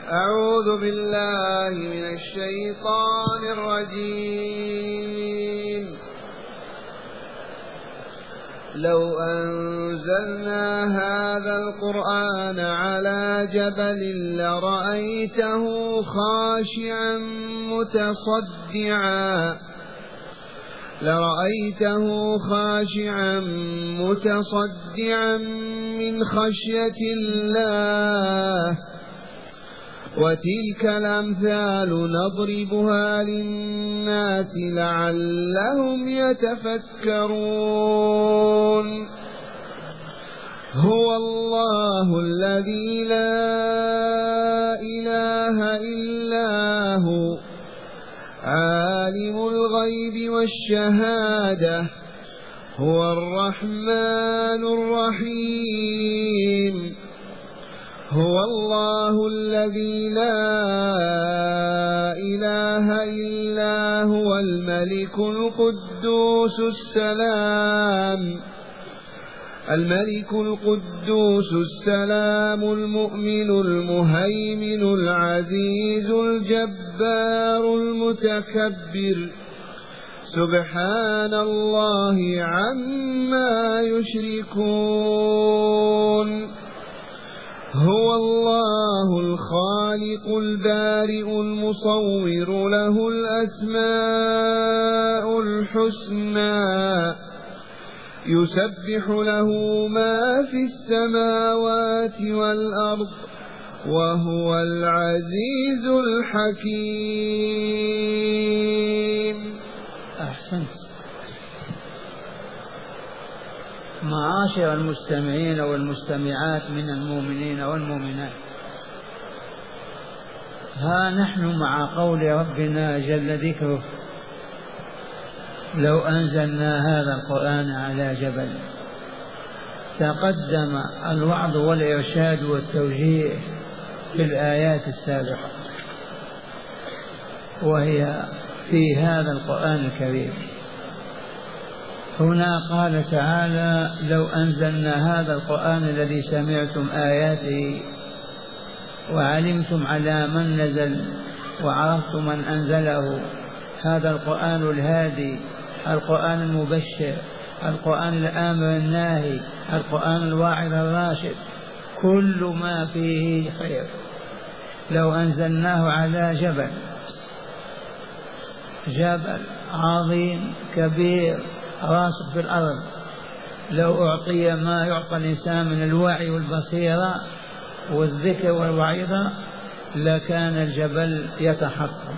أعوذ بالله من الشيطان الرجيم. لو أنزلنا هذا القرآن على جبل لرأيته خاشعا متصدعا من خشية الله. وتلك الأمثال نضربها للناس لعلهم يتفكرون. هو الله الذي لا إله إلا هو عالم الغيب والشهادة هو الرحمن الرحيم. هو الله الذي لا إله إلا هو الملك القدوس السلام المؤمن المهيمن العزيز الجبار المتكبر. سبحان الله عما يشركون. هو الله الخالق البارئ المصور له الأسماء الحسنى يسبح له ما في السماوات والأرض وهو العزيز الحكيم. أحسنت. معاشر المستمعين والمستمعات من المؤمنين والمؤمنات، ها نحن مع قول ربنا جل ذكره: لو أنزلنا هذا القرآن على جبل. تقدم الوعظ والإرشاد والتوجيه في الآيات السابقة، وهي في هذا القرآن الكريم. هنا قال تعالى: لو أنزلنا هذا القرآن الذي سمعتم آياته وعلمتم على من نزل وعرفتم من أنزله، هذا القرآن الهادي، القرآن المبشر، القرآن الآمر الناهي، القرآن الواعظ الراشد، كل ما فيه خير. لو أنزلناه على جبل عظيم كبير راسخ في الأرض، لو أعطي ما يعطى الإنسان من الوعي والبصيرة والذكر والوعظة لكان الجبل يتحطم.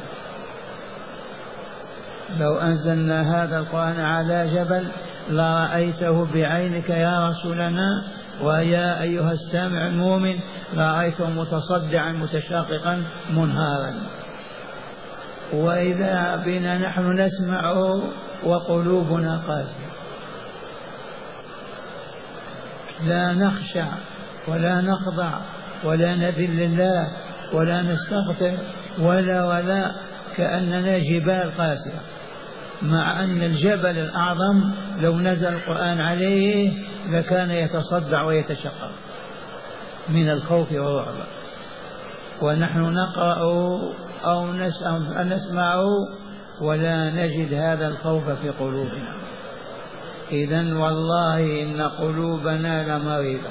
لو أنزلنا هذا القرآن على جبل لرأيته بعينك يا رسولنا ويا أيها السامع المؤمن، لرأيته متصدعا متشاققا منهارا. وإذا بنا نحن نسمعه وقلوبنا قاسية، لا نخشع ولا نخضع ولا نذل الله ولا نستغفر ولا كأننا جبال قاسية، مع أن الجبل الأعظم لو نزل القرآن عليه لكان يتصدع ويتشقق من الخوف والرعب. ونحن نقرأ أو نسمعه ولا نجد هذا الخوف في قلوبنا. إذن والله إن قلوبنا لمريضة،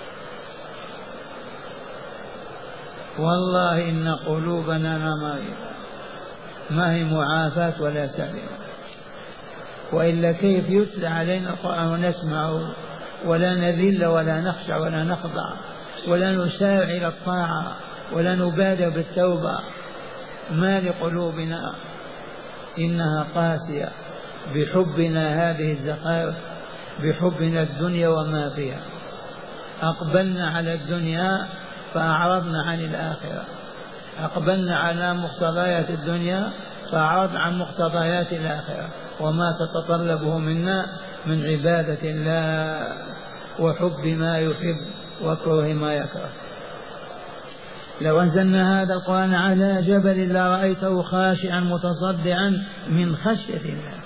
والله إن قلوبنا لمريضة، ما هي معافاة ولا سليمة. وإلا كيف يتلى علينا القرآن ونسمعه ولا نذل ولا نخشع ولا نخضع ولا نسارع إلى الطاعة ولا نبادر بالتوبة؟ ما لقلوبنا؟ إنها قاسية بحبنا هذه الزخارف، بحبنا الدنيا وما فيها. أقبلنا على الدنيا فأعرضنا عن الآخرة، أقبلنا على مقتضيات الدنيا فأعرضنا عن مقتضيات الآخرة وما تتطلبه منا من عبادة الله وحب ما يحب وكره ما يكره. لو أنزلنا هذا القرآن على جبل لرأيته خاشعا متصدعا من خشية الله.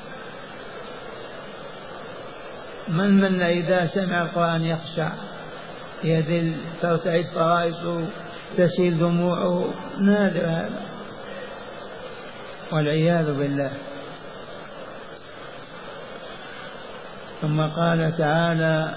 من إذا سمع القرآن يخشع يذل، ترتعد فرائصه، تسيل دموعه، نادر هذا والعياذ بالله. ثم قال تعالى: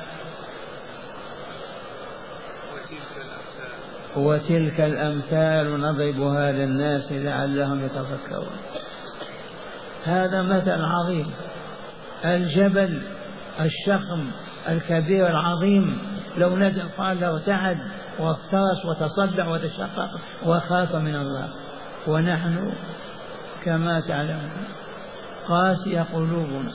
وتلك الأمثال نضربها للناس لعلهم يتفكرون. هذا مثل عظيم، الجبل الشخم الكبير العظيم لو نزل قال له ارتعد وافترس وتصدع وتشقق وخاف من الله، ونحن كما تعلمون قاسية قلوبنا.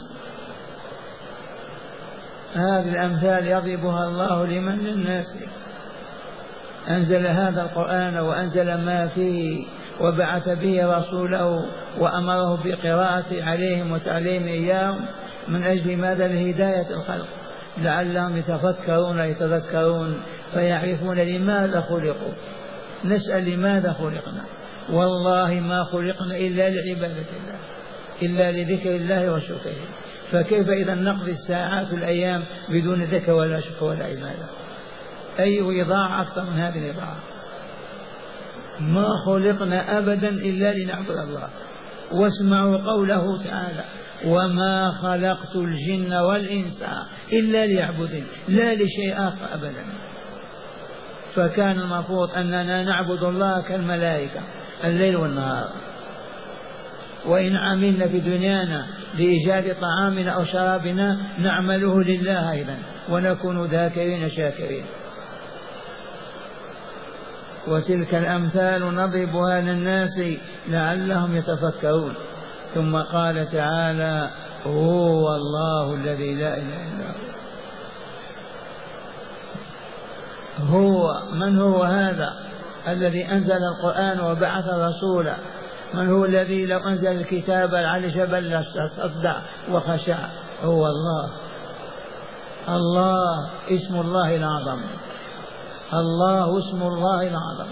هذه الأمثال يضربها الله لمن؟ للناس. أنزل هذا القرآن وأنزل ما فيه وبعث به رسوله وأمره بقراءته عليهم وتعليم إياهم من أجل ماذا؟ لهداية الخلق لعلهم يتفكرون يتذكرون فيعرفون لماذا خلقوا. نسأل لماذا خلقنا؟ والله ما خلقنا إلا لعبادة الله، إلا لذكر الله وشكره. فكيف إذا نقضي الساعات والأيام بدون ذكر ولا شكر ولا عبادة؟ أي إضاعة أكثر من هذه الإضاعة؟ ما خلقنا أبدا إلا لنعبد الله. واسمعوا قوله تعالى: وما خلقت الجن والإنس إلا ليعبدون، لا لشيء آخر أبدا. فكان المفروض أننا نعبد الله كالملائكة الليل والنهار، وإن عملنا في دنيانا لإيجاد طعامنا أو شرابنا نعمله لله أيضا، ونكون ذاكرين شاكرين. وتلك الأمثال نضربها للناس لعلهم يتفكرون. ثم قال تعالى: هو الله الذي لا إله إلا هو. من هو هذا الذي أنزل القرآن وبعث رسولا؟ من هو الذي لو أنزل الكتاب على جبل لتصدع وخشع؟ هو الله. الله اسم الله الأعظم، الله اسم الله الأعظم.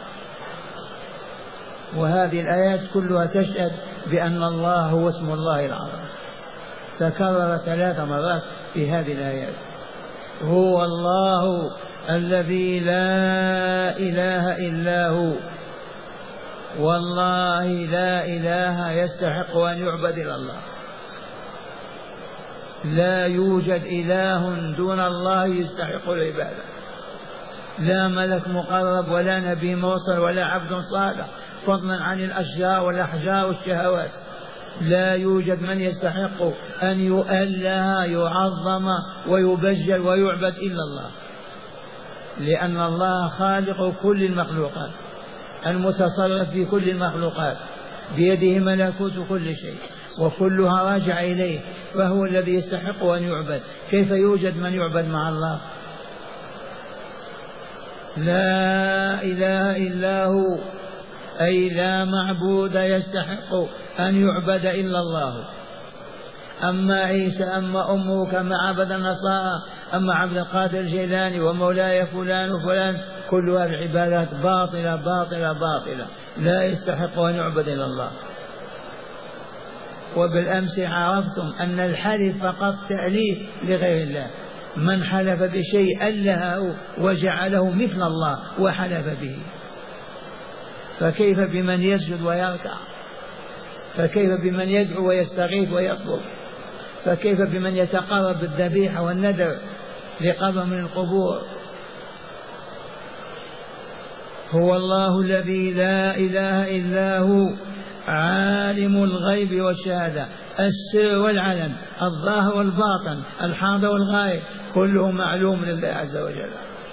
وهذه الآيات كلها تشهد بأن الله هو اسم الله الأعظم، تكرر 3 مرات في هذه الآيات. هو الله الذي لا إله إلا هو، والله لا إله يستحق أن يعبد إلا الله. لا يوجد إله دون الله يستحق العبادة، لا ملك مقرب ولا نبي مرسل ولا عبد صالح، فضلا عن الأشجار والأحجار والشهوات. لا يوجد من يستحق أن يؤله يعظم ويبجل ويعبد إلا الله، لأن الله خالق كل المخلوقات، المتصرف في كل المخلوقات، بيده ملكوت كل شيء وكلها راجع إليه، فهو الذي يستحق أن يعبد. كيف يوجد من يعبد مع الله؟ لا إله إلا هو، أي لا معبود يستحق أن يعبد إلا الله. أما عيسى، أما أمه كما عبد النصارى، أما عبد القادر الجيلاني ومولاي فلان وفلان، كلها العبادات باطلة باطلة باطلة، لا يستحق أن يعبد إلا الله. وبالأمس عرفتم أن الحلف فقط تأليف لغير الله. من حلف بشيء ألهه وجعله مثل الله وحلف به، فكيف بمن يسجد ويركع؟ فكيف بمن يدعو ويستغيث ويطلب؟ فكيف بمن يتقرب بالذبيحة والنذر لقرب من القبور؟ هو الله الذي لا إله إلا هو، عالم الغيب والشهادة، السر والعلن، الظاهر والباطن، الحاضر والغائب، كله معلوم لله عز وجل.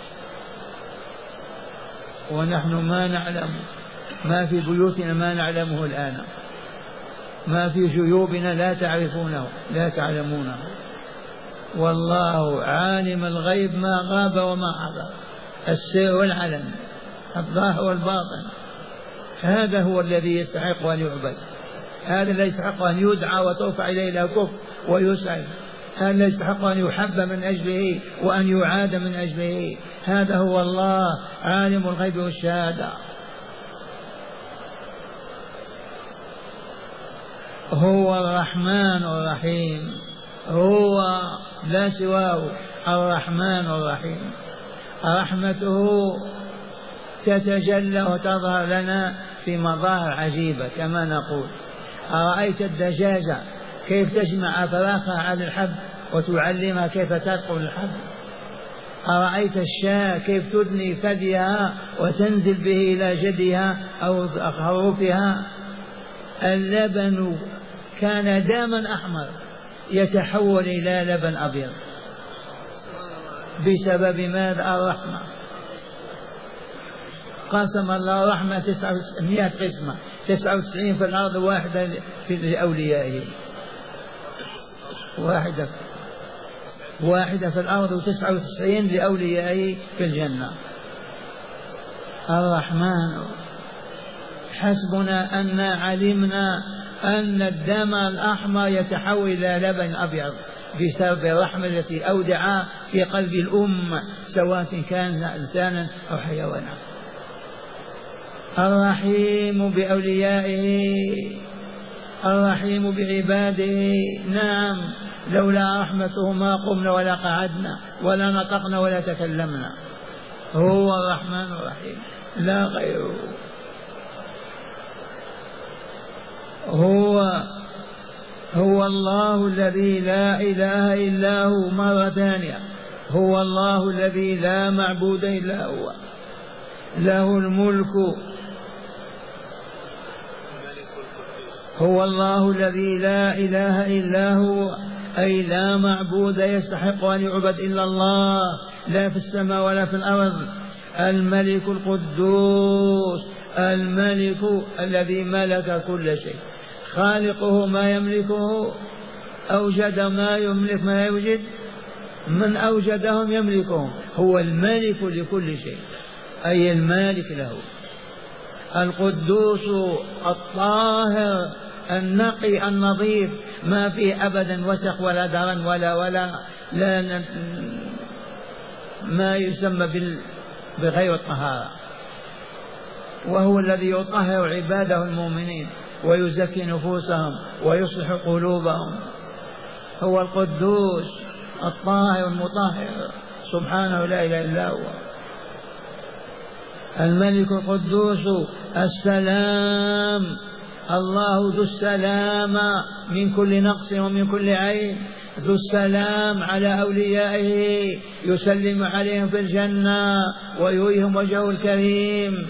ونحن ما نعلم، ما في بيوتنا ما نعلمه الآن، ما في جيوبنا لا تعرفونه لا تعلمونه. والله عالم الغيب ما غاب وما حضر، السر والعلن، الظاهر والباطن. هذا هو الذي يستحق أن يعبد، هذا الذي يستحق أن يدعى وترفع إليه الأكف ويسأل، هذا الذي يستحق أن يحب من أجله وأن يعاد من أجله. هذا هو الله عالم الغيب والشهادة. هو الرحمن الرحيم، هو لا سواه الرحمن الرحيم. رحمته تتجلى وتظهر لنا في مظاهر عجيبة كما نقول. أرأيت الدجاجة كيف تجمع أفراخها على الحب وتعلمها كيف ترقب الحب؟ أرأيت الشاة كيف تدني ثديها وتنزل به إلى جدها أو خروفها؟ اللبن كان داما أحمر يتحول إلى لبن أبيض بسبب ماذا؟ الرحمة. قسم الله رحمة 900 قسمة، 99 في الأرض، واحدة لأوليائه، واحدة في الأرض و99 لأوليائه في الجنة. الرحمن. حسبنا أن علمنا أن الدم الأحمر يتحول إلى لبن أبيض بسبب الرحمة التي أودع في قلب الأم سواء كان إنسانا أو حيوانا. الرحيم بأوليائه، الرحيم بعباده. نعم، لولا رحمته ما قمنا ولا قعدنا ولا نطقنا ولا تكلمنا. هو الرحمن الرحيم لا غيره. هو الله الذي لا إله إلا هو. مرة ثانية، هو الله الذي لا معبود إلا هو، له الملك. هو الله الذي لا إله إلا هو، أي لا معبود يستحق أن يعبد إلا الله، لا في السماء ولا في الأرض. الملك القدوس، الملك الذي ملك كل شيء، خالقه ما يملكه، أوجد ما يملك ما يوجد، من أوجدهم يملكهم. هو الملك لكل شيء، أي المالك له. القدوس الطاهر النقي النظيف، ما فيه أبدا وسخ ولا درن ولا لا ما يسمى بغير الطهارة. وهو الذي يطهر عباده المؤمنين ويزكي نفوسهم ويصلح قلوبهم. هو القدوس الطاهر المطهر سبحانه لا إله إلا هو. الملك القدوس السلام، الله ذو السلام من كل نقص ومن كل عيب، ذو السلام على أوليائه، يسلم عليهم في الجنة ويريهم وجهه الكريم.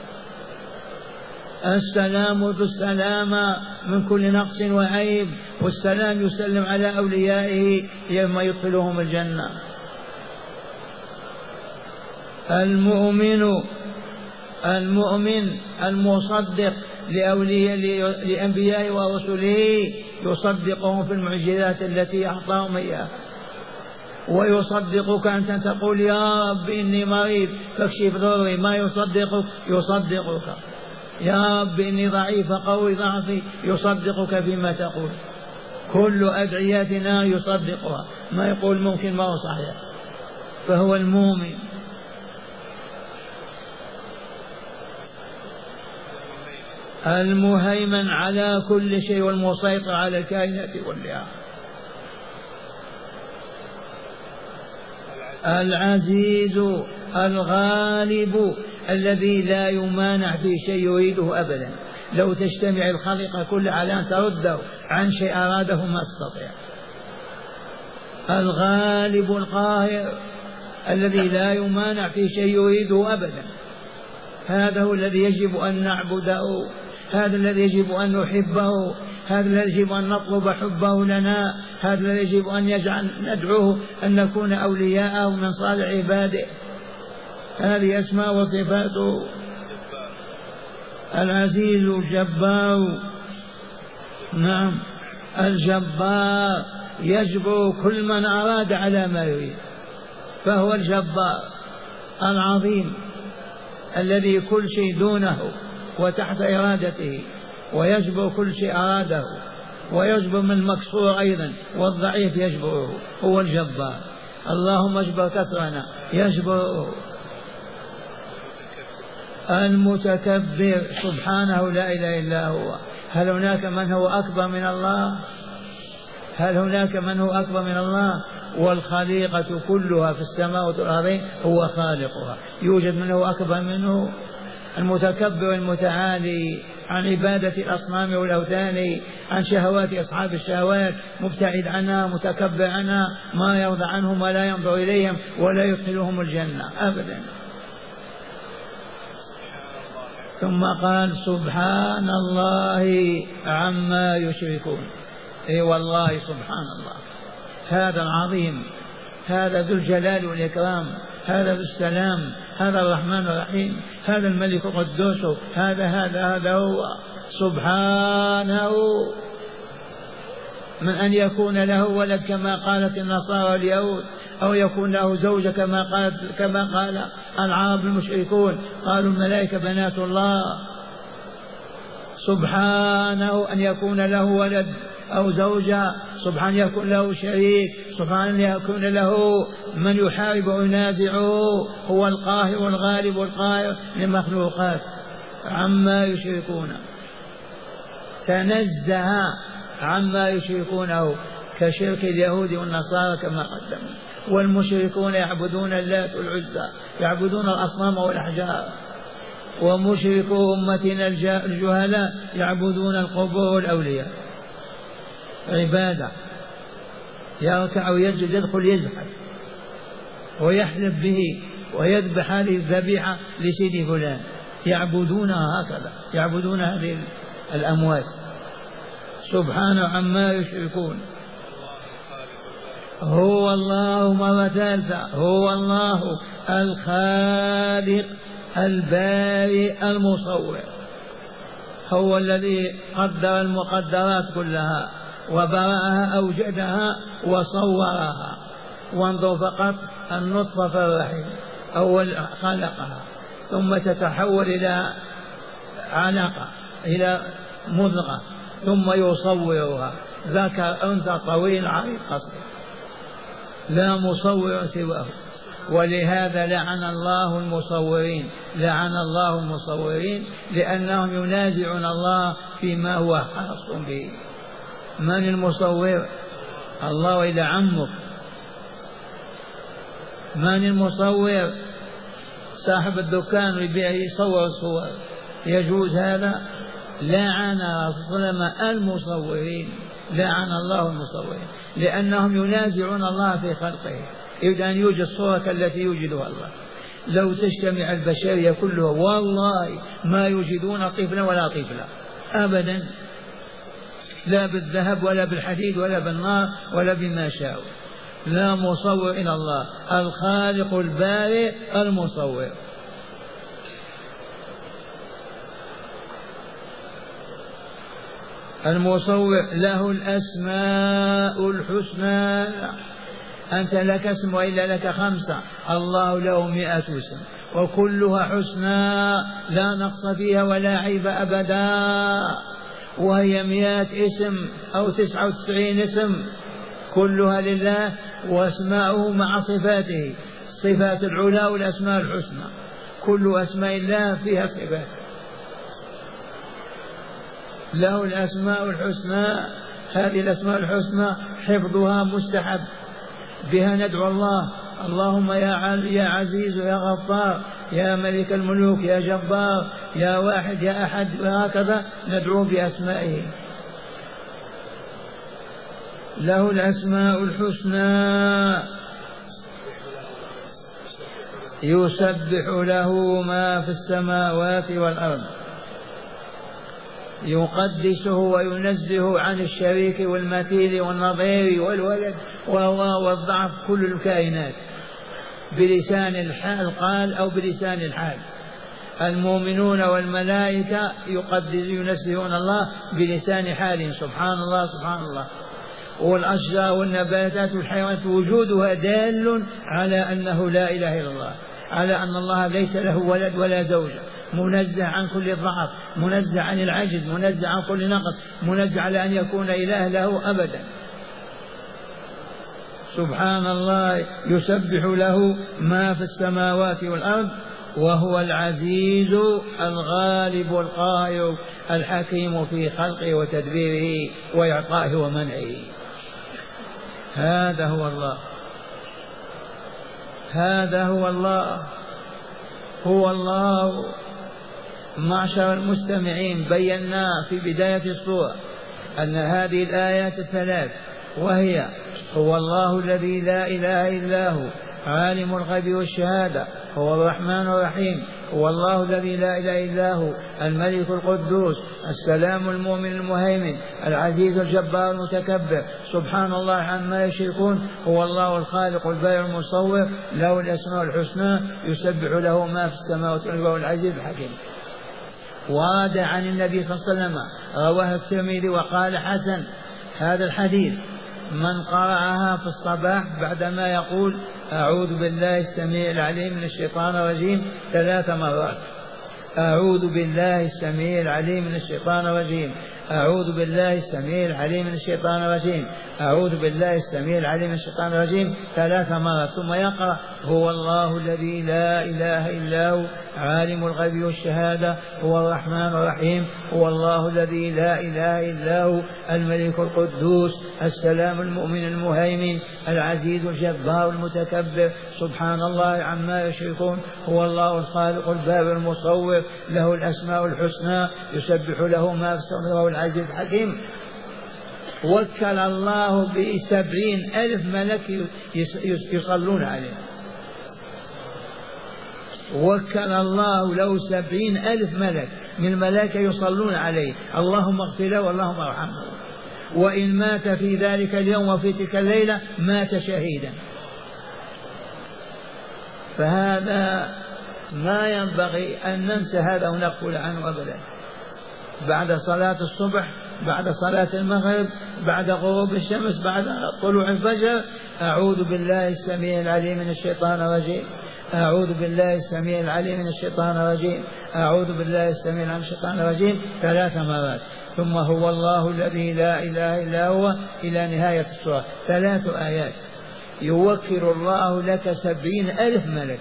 السلام ذو السلام من كل نقص وعيب، والسلام يسلم على أوليائه يوم يدخلهم الجنة. المؤمن المصدق لأنبيائه ورسله، يصدقهم في المعجزات التي أعطاهم إياها، ويصدقك أنت تقول يا رب إني مريض فاكشف ضري، ما يصدقك. يا رب إني ضعيف قوي ضعفي، يصدقك فيما تقول. كل أدعياتنا يصدقها، ما يقول ممكن ما هو صحيح. فهو المؤمن. المهيمن على كل شيء والمسيطر على الكائنات كلها. العزيز الغالب الذي لا يمانع في شيء يريده أبدا. لو تجتمع الخليقة كلها على أن ترده عن شيء أراده ما استطيع. الغالب القاهر الذي لا يمانع في شيء يريده أبدا. هذا هو الذي يجب أن نعبده، هذا الذي يجب أن نحبه، هذا الذي يجب أن نطلب حبه لنا، هذا الذي يجب أن يجعل ندعوه أن نكون أولياءه من صالح عباده. هذه أسماء وصفاته. العزيز الجبار. نعم، الجبار يجبر كل من أراد على ما يريد، فهو الجبار العظيم الذي كل شيء دونه وتحت إرادته، ويجبر كل شيء أراده، ويجبر من المكسور أيضا والضعيف يجبره. هو الجبار. اللهم اجبر كسرنا، يجبره. المتكبر سبحانه لا إله إلا هو. هل هناك من هو أكبر من الله؟ هل هناك من هو أكبر من الله؟ والخليقة كلها في السماوات والأرض هو خالقها، يوجد من هو أكبر منه؟ المتكبر المتعالي عن عبادة الأصنام والأوثان، عن شهوات أصحاب الشهوات، مبتعد عنها متكبر عنها، ما يرضى عنهم ولا ينظر إليهم ولا يدخلهم الجنة أبدا. ثم قال سبحان الله عما يشركون. اي والله سبحان الله، هذا العظيم، هذا ذو الجلال والإكرام، هذا ذو السلام، هذا الرحمن الرحيم، هذا الملك القدوس، هذا هو سبحانه من أن يكون له ولد كما قالت النصارى اليهود، أو يكون له زوجة كما قال العرب المشركون، قالوا الملائكة بنات الله. سبحانه أن يكون له ولد أو زوجة، سبحان يكون له شريك، سبحان يكون له من يحارب وينازعه، هو القاهر الغالب القاهر للمخلوقات عما يشركون. تنزه عما يشركونه كشرك اليهود والنصارى كما قدمنا. والمشركون يعبدون اللات والعزى، يعبدون الأصنام والأحجار. ومشركو أمتنا الجهلاء يعبدون القبور والأولياء عبادة، يركع ويسجد، يدخل يزحف ويحلف به ويذبح هذه الذبيحة لسيد فلان، يعبدونها هكذا، يعبدون هذه الأموات. سبحانه عما يشركون. هو الله مرة ثالثة، هو الله الخالق البارئ المصور، هو الذي قدر المقدرات كلها وبرأها، أوجدها وصورها. وانظر فقط النطفة في الرحم، أول خلقها ثم تتحول إلى علقة، إلى مضغة، ثم يصورها، ذكر أنثى طويل عريض قصير، لا مصور سواه. ولهذا لعن الله المصورين، لعن الله المصورين لأنهم ينازعون الله فيما هو خاص به. من المصور؟ الله إلى عمك. من المصور؟ صاحب الدكان يبيع يصور الصور، يجوز هذا؟ لعن رسول الله المصورين، لعن الله المصورين لأنهم ينازعون الله في خلقه. يريد أن يوجد صورة التي يوجدها الله. لو تجتمع البشرية كلها والله ما يوجدون طفلا ولا طفلا أبدا، لا بالذهب ولا بالحديد ولا بالنار ولا بما شاءوا. لا مصور إلى الله، الخالق البارئ المصور. المصور له الأسماء الحسنى. أنت لك اسم وإلا لك 5، الله له 100 اسم وكلها حسنى لا نقص فيها ولا عيب أبدا، وهي 100 اسم أو 99 اسم كلها لله، وأسماؤه مع صفاته، صفات العلا والأسماء الحسنى، كل أسماء الله فيها صفات. له الأسماء الحسنى، هذه الأسماء الحسنى حفظها مستحب، بها ندعو الله، اللهم يا عزيز يا غفار يا ملك الملوك يا جبار يا واحد يا أحد، وهكذا ندعو بأسمائه. له الأسماء الحسنى، يسبح له ما في السماوات والأرض، يقدسه وينزه عن الشريك والمثيل والنظير والولد والضعف كل الكائنات، بلسان الحال قال أو بلسان الحال. المؤمنون والملائكة ينزهون الله بلسان حالهم، سبحان الله سبحان الله. والأشجار والنباتات والحيوانات وجودها دال على أنه لا إله إلا الله، على أن الله ليس له ولد ولا زوجة، منزه عن كل ضعف، منزه عن العجز، منزه عن كل نقص، منزه على أن يكون إله له أبدا. سبحان الله، يسبح له ما في السماوات والأرض وهو العزيز الغالب القاهر الحكيم في خلقه وتدبيره وإعطائه ومنعه. هذا هو الله، هذا هو الله، هو الله. معشر المستمعين، بينا في بداية السورة أن هذه الآيات الثلاث، وهي: هو الله الذي لا إله إلا هو عالم الغيب والشهادة هو الرحمن الرحيم، هو الله الذي لا إله إلا هو الملك القدوس السلام المؤمن المهيمن العزيز الجبار المتكبر سبحان الله عما يشركون، هو الله الخالق البارئ المصور له الأسماء الحسنى يسبح له ما في السماوات والأرض وهو العزيز الحكيم. ورد عن النبي صلى الله عليه وسلم، رواه الترمذي وقال حسن، هذا الحديث: من قرأها في الصباح بعدما يقول أعوذ بالله السميع العليم من الشيطان الرجيم 3 مرات، أعوذ بالله السميع العليم من الشيطان الرجيم، أعوذ بالله السميع العليم من الشيطان الرجيم، أعوذ بالله السميع العليم من الشيطان الرجيم 3 مرات، ثم يقرأ: هو الله الذي لا إله إلا هو عالم الغيب والشهادة هو الرحمن الرحيم، هو الله الذي لا إله إلا هو الملك القدوس السلام المؤمن المهيمن العزيز الجبار المتكبر سبحان الله عما يشركون، هو الله الخالق البارئ المصور له الأسماء الحسنى يسبح له ما في السماوات وهو العزيز الحكيم. وكل الله ب70,000 ملك يصلون عليه، وكل الله له 70,000 ملك من الملائكة يصلون عليه، اللهم اغفر له واللهم ارحمه، وإن مات في ذلك اليوم وفي تلك الليلة مات شهيدا. فهذا ما ينبغي أن ننسى هذا ونغفل عنه أبدا. بعد صلاة الصبح، بعد صلاة المغرب، بعد غروب الشمس، بعد طلوع الفجر: أعوذ بالله السميع العليم من الشيطان الرجيم، أعوذ بالله السميع العليم من الشيطان الرجيم، أعوذ بالله السميع العليم من الشيطان الرجيم 3 مرات، ثم هو الله الذي لا إله إلا هو إلى نهاية السورة. 3 آيات يوكل الله لك 70,000 ملك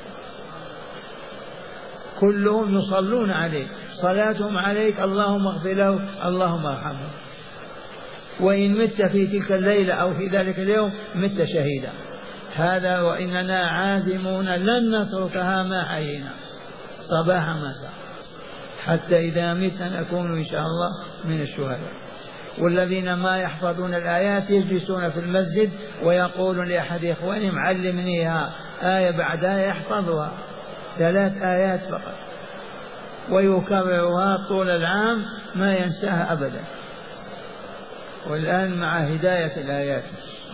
كلهم يصلون عليك، صلاتهم عليك اللهم اغفر له اللهم ارحمه، وإن مت في تلك الليلة أو في ذلك اليوم مت شهيدا. هذا وإننا عازمون لن نتركها ما حيينا صباح مساء حتى إذا مت نكون إن شاء الله من الشهداء. والذين ما يحفظون الآيات يجلسون في المسجد ويقولون لأحد إخوانهم علمنيها آية بعد آية يحفظها، 3 آيات فقط، ويكررها طول العام ما ينساها أبدا. والآن مع هداية الآيات.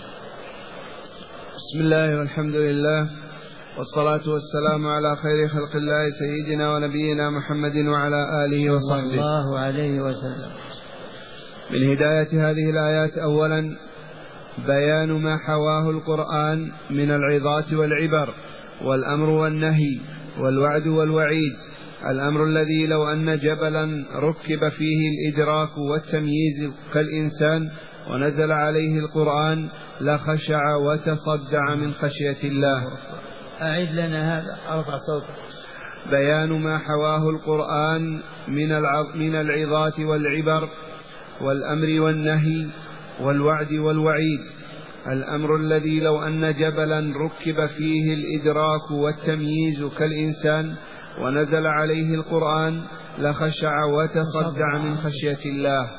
بسم الله والحمد لله والصلاة والسلام على خير خلق الله سيدنا ونبينا محمد وعلى آله وصحبه صلى الله عليه وسلم. من هداية هذه الآيات: أولا بيان ما حواه القرآن من العظات والعبر والأمر والنهي والوعد والوعيد. الأمر الذي لو أن جبلا ركب فيه الإدراك والتمييز كالإنسان ونزل عليه القرآن لخشع وتصدع من خشية الله. أعد لنا هذا، أرفع صوتك. بيان ما حواه القرآن من العظات والعبر والأمر والنهي والوعد والوعيد. الأمر الذي لو أن جبلا ركب فيه الإدراك والتمييز كالإنسان ونزل عليه القرآن لخشع وتصدع من خشية الله.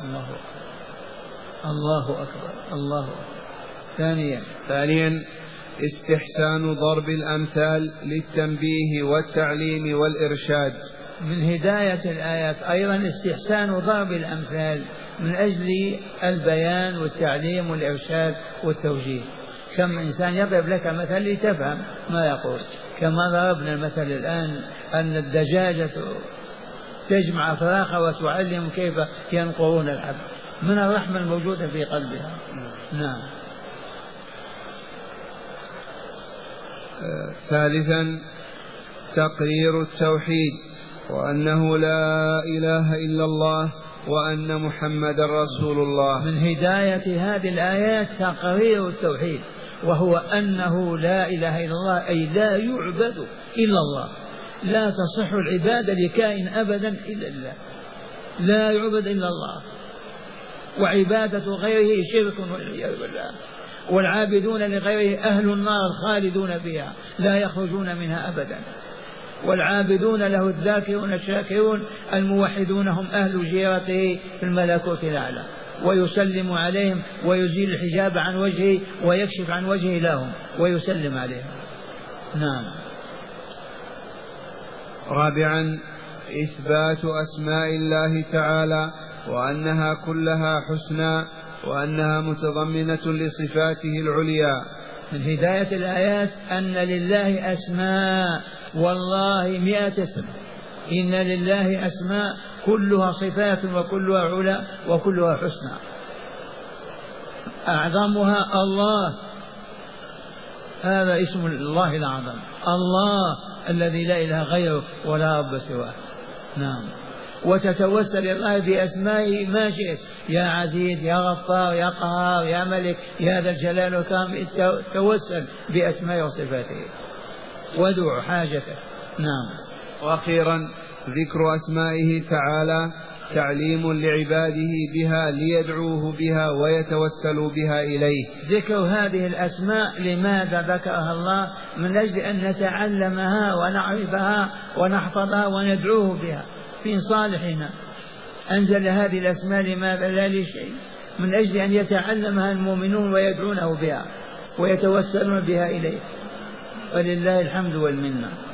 الله أكبر الله أكبر. ثانيا استحسان ضرب الأمثال للتنبيه والتعليم والإرشاد. من هداية الآيات أيضا استحسان ضرب الأمثال من أجل البيان والتعليم والإرشاد والتوجيه. كم إنسان يضرب لك مثل لتفهم ما يقول، كما ضربنا المثل الآن أن الدجاجة تجمع فراخها وتعلم كيف ينقرون الحب من الرحمة الموجودة في قلبها. نعم. ثالثا تقرير التوحيد وأنه لا إله إلا الله وأن محمد رسول الله. من هداية هذه الآيات تقرير التوحيد، وهو أنه لا إله إلا الله، أي لا يعبد إلا الله، لا تصح العبادة لكائن أبدا إلا الله، لا يعبد إلا الله، وعبادة غيره شرك والعياذ بالله. والعابدون لغيره أهل النار الخالدون فيها لا يخرجون منها أبدا. والعابدون له الذاكرون الشاكرون الموحدون هم أهل جيرته في الملكوت الأعلى، ويسلم عليهم ويزيل الحجاب عن وجهه ويكشف عن وجهه لهم ويسلم عليهم. نعم. رابعا إثبات أسماء الله تعالى وأنها كلها حسنى وأنها متضمنة لصفاته العليا. من هداية الآيات أن لله أسماء، والله 100 اسم، إن لله أسماء كلها صفات وكلها علا وكلها حسنى. أعظمها الله، هذا اسم الله الأعظم، الله الذي لا إله غيره ولا رب سواه. نعم. وتتوسل إلى الله بأسمائه ما شئت، يا عزيز يا غفار يا قهار يا ملك يا ذا الجلال والإكرام، توسل بأسمائه وصفاته وادعو حاجتك. نعم. وأخيرا ذكر أسمائه تعالى تعليم لعباده بها ليدعوه بها ويتوسلوا بها إليه. ذكر هذه الأسماء لماذا ذكرها الله؟ من أجل أن نتعلمها ونعرفها ونحفظها وندعوه بها في صالحنا. أنزل هذه الأسماء لماذا؟ لا لشيء، من أجل أن يتعلمها المؤمنون ويدعونه بها ويتوسلون بها إليه. ولله الحمد والمنة.